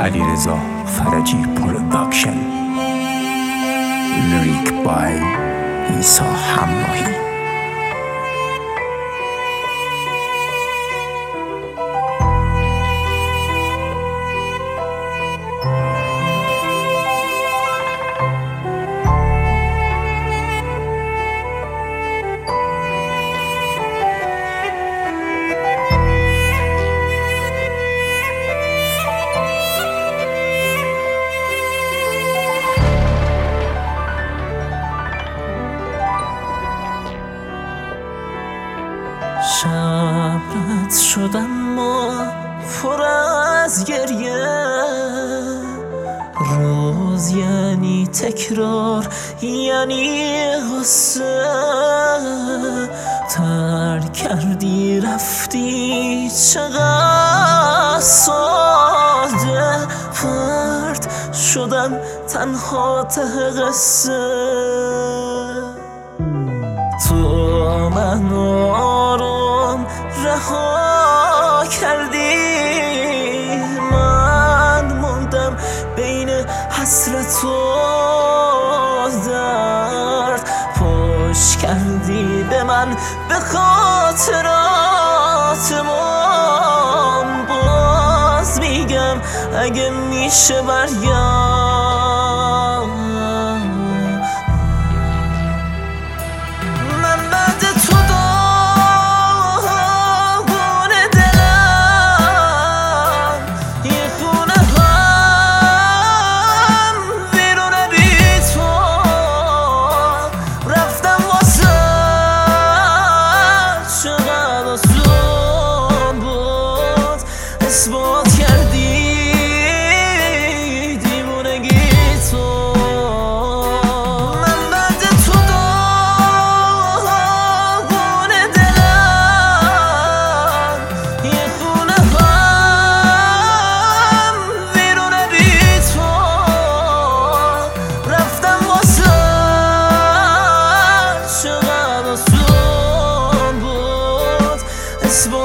علیرضا فرجی پروداکشن. لیریک بای عیسی همراهی. شب رد شد اما پر از گریه، روز یعنی تکرار یعنی غصه. ترک کردی رفتی چقدر ساده، فرد شدم تنها ته قصه. تو من آروم رها کردی، من موندم بین حسرت و درد. پشت کردی به من به خاطراتمون، باز میگم اگه میشه برگرد. اثبات کردی دیوونگی تو، من بعد تو داغون دلم. یه خونه هم ویرونه بی تو، رفتم واسه چقدر آسون بود اثبات